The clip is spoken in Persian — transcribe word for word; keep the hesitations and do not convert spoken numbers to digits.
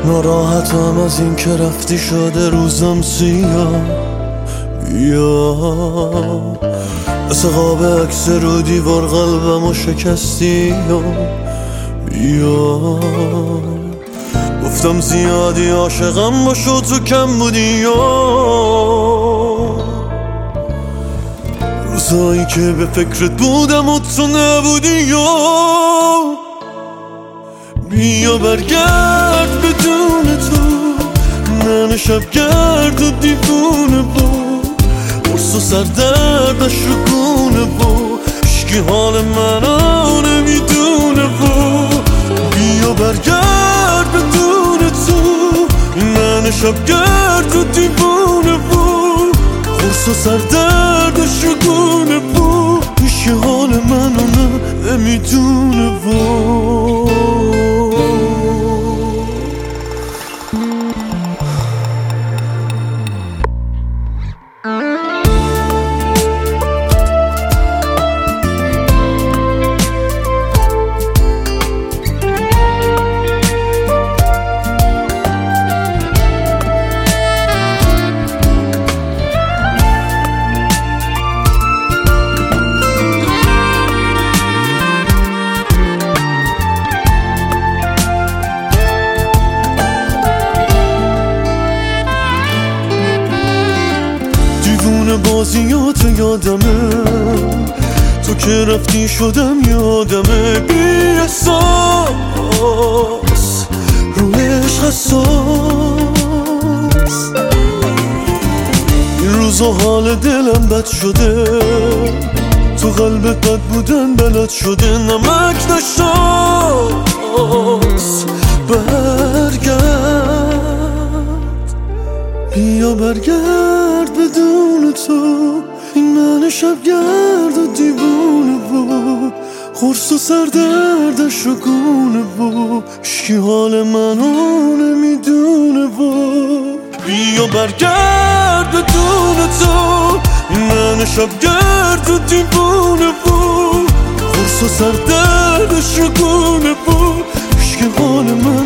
ناراحتم از این که رفتی شده روزم سیاه. بیا مثل قاب عکس رو دیوار قلبمو شکستی. بیا گفتم زیادی عاشقم باشو تو کم بودی. روزایی که به فکرت بودم و تو نبودی. بیا برگرد بدون تو، من شبگرد و دیوونه بود، قرص و سردردش رو گونه بود، عشقی حال منو نمیدونه بود. بیا برگرد بدون تو، من شبگرد و دیوونه بود، قرص و سردردش رو گونه بود، عشقی حال منو نمیدونه بود. بازیات یادمه، تو که رفتی شدم یادمه. بی احساس رو عشق حساس، این روزا حال دلم بد شده، تو قلبت بد بودن بلد شده. نمک نشاس برگرد، بیا برگرد بدون تو، این من شبگرد و دیوونه بود، قرص و سردردش رو گونه بود، عشقی حال منو نمیدونه بود. بیا برگرد بدون تو، این من شبگرد و دیوونه بود، قرص و سردردش رو گونه بود، عشقی حال منو